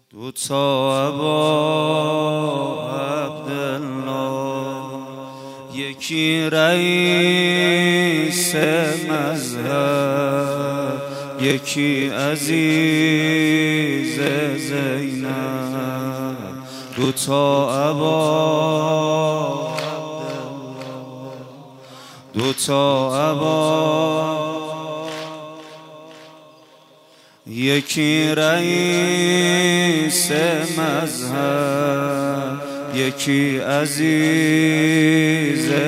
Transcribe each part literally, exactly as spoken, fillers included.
دو تا ابا عبدالله، یکی رئیس مذهب، یکی عزیز زینب. دو تا ابا عبدالله، دو تا ابا، یکی رئیس مذهب، یکی عزیز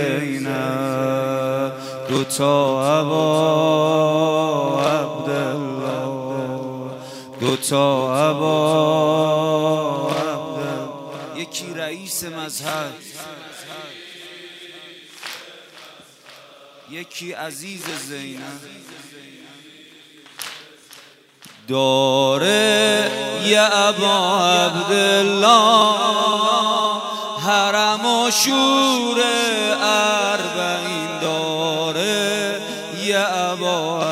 زینب. دو تا ابا عبدالله، دو تا ابا عبدالله، یکی رئیس مذهب، یکی عزیز زینب. داره یا ابا عبدالله حرم و شور اربعین، داره یا ابا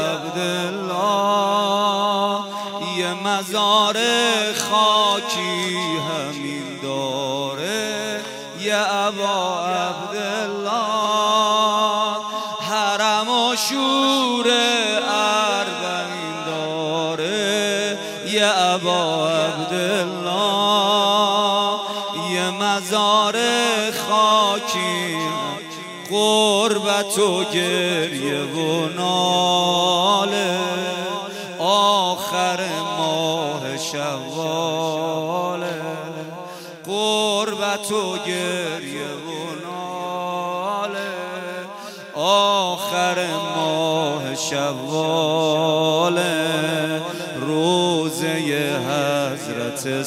عبدالله یه مزار خاکی همین، داره یا ابا عبدالله حرم و شور اربعین، داره یا ابا عبدالله یه مزار خاکی، قربت و گریه و ناله آخر ماه شواله، قربت و گریه و ناله آخر ماه شواله. روزه حضرت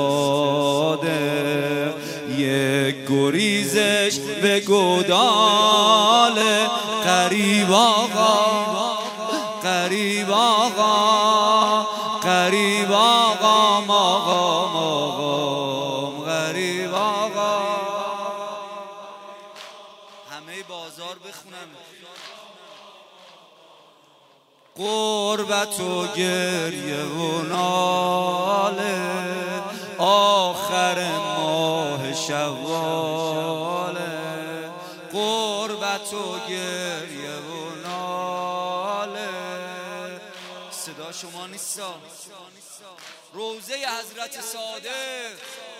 صادق یک گریزش به گودال، قریب آقا قریب آقا قریب آقا ماقام آقام قریب آقا. همه بازار بخونم قربت و گریه و ناله آخر ماه شواله، قربت و گریه و ناله. صدا شما نیستا؟ روزه حضرت صادق،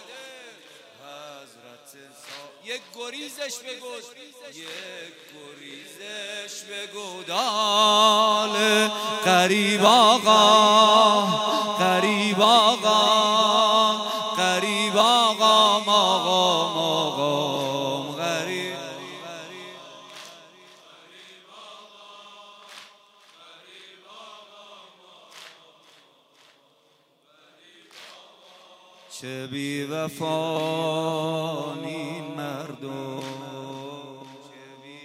حضرت صادق یک گریزش بگو، یک گریزش بگو دال، قریب آقا قریب آقا قریب آقا ماقام آقام غریب. چه بی وفان این مردم، چه بی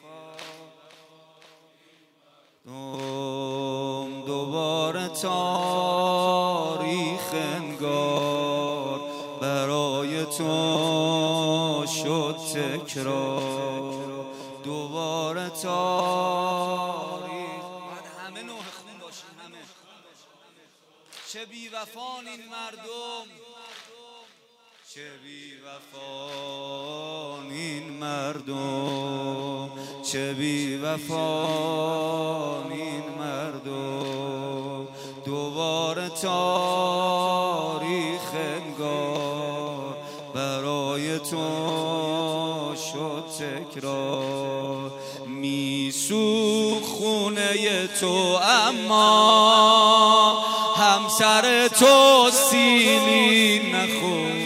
وفان دوباره تاریخ انگار برای تو شد تکرار، دوباره تاریخ. باید همه نوح خون باشیم، همه. چه بی وفان این مردم، چه بی وفان این مردم، چه بی وفان این مردم. دوباره تاریخ انگار برای تو شد تکرار. میسوخت خونه تو اما همسر تو سیلی نخورد،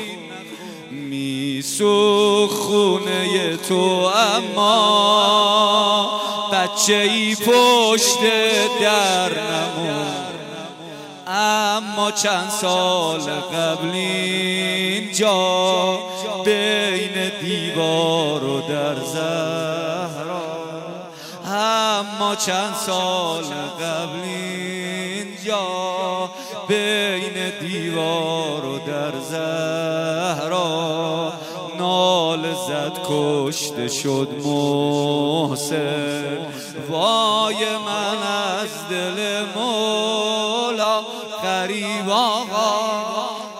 میسوخت خونه تو اما بچه ای پشت در نمون. اما چند سال قبل اینجا بین دیوار و در زهرا، اما چند سال قبل اینجا بین دیوار و در زهرا نال زد کشته شد محسن. وای من از دل مولا غریب آقا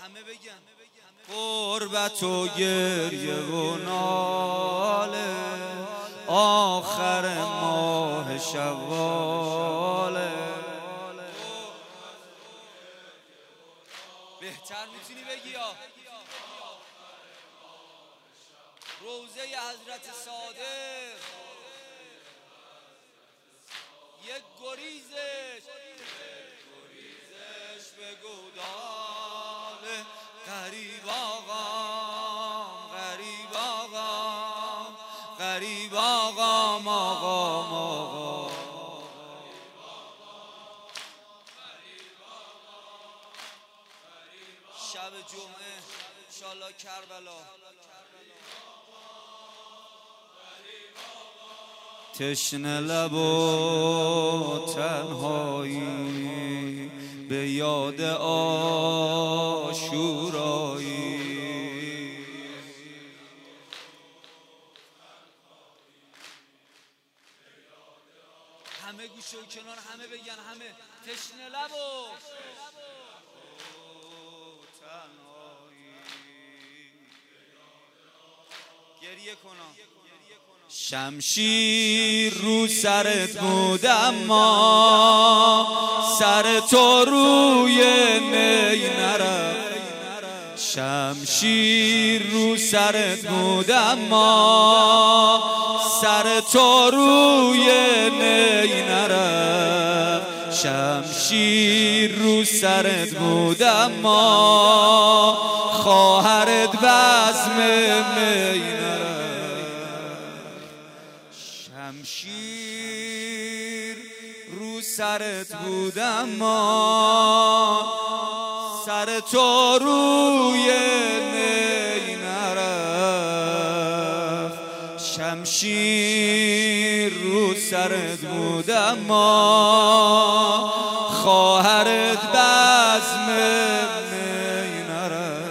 همه بگن قربت و گریه و ناله آخر ماه شواله. بهتر میتونی بگی یا روزه حضرت صادق یک گریزش گریزش به گوداله. غریب آقام غریب آقام غریب آقام آقام آقام. شب جمعه انشالله کربلا تشنه لب و تنهایی به یاد عاشورایی. همه گوشه و کنار همه بگن همه تشنه لب و تنهایی گریه کنم. شمشیر رو سرت بود اما سر تو روی نی نرفت. شمشیر رو سرت بود اما سر تو روی نی نرفت. شمشیر رو سرت بود اما خواهرت بزم می نرفت. شمشیر رو سرت بود اما سر تو روی نی نرفت. شمشیر رو سرت بود اما خواهرت بزم می نرفت.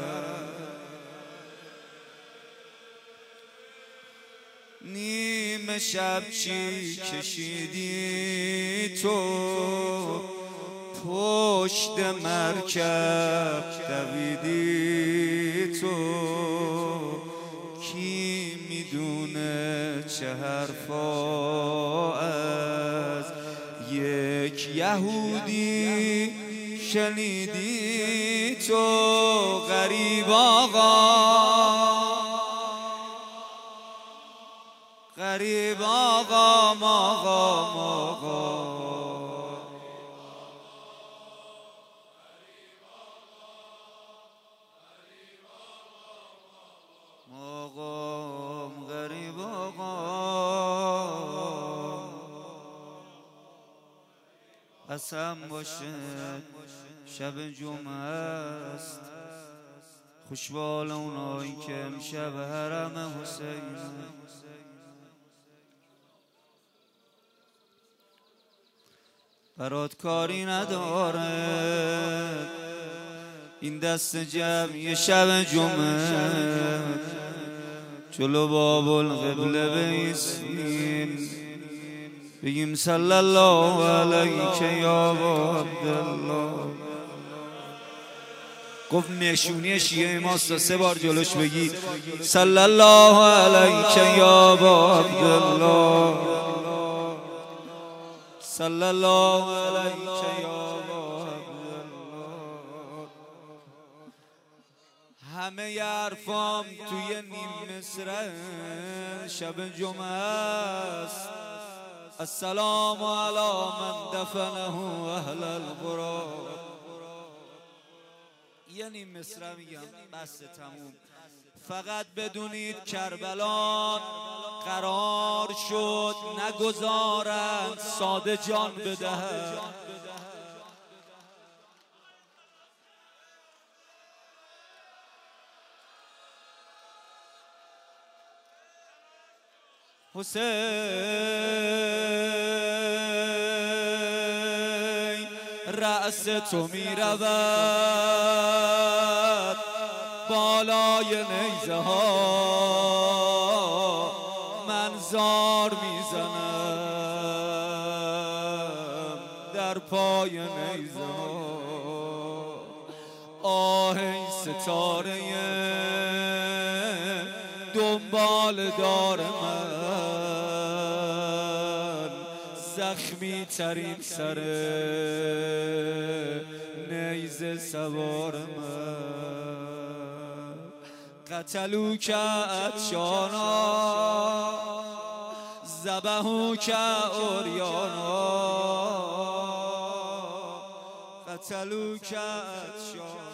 نیمه شب چی کشیدی تو پشت مرکب دویدی تو. کی میدونه چه حرفا از یک یهودی شنیدی تو. غریب آقا غریب آقام آقام آقام آقام غریب آقام. قسم باشه شب جمعه است خوشبال اونایی که امشب حرم حسین. برات کاری نداره این دست جمعی شب جمعه. جلو باب القبله بایستیم بگیم صلی الله علیک یا ابا عبدالله. گفت نشونی شیعه ماست سه بار جلوش بگی صلی الله علیک یا ابا عبدالله صلی الله علیک یا ابا عبدالله. همه حرفام توی نیم مصرع شب جمعه است. السلام علی من دفنه اهل القرى. یه نیم مصرع میگم بس تموم. فقط بدونید کربلا قرار شد نگذارند ساده جان بدهد. حسین رأس تو می رود بالای نیزه ها. من زار می زنم در پای نیزه ها. آه ای ستاره دنبال دار من، زخمی ترین سر نیزه سوار من. قتلو که عطشانا ذبحو که اوریانا، قتلو که عطشانا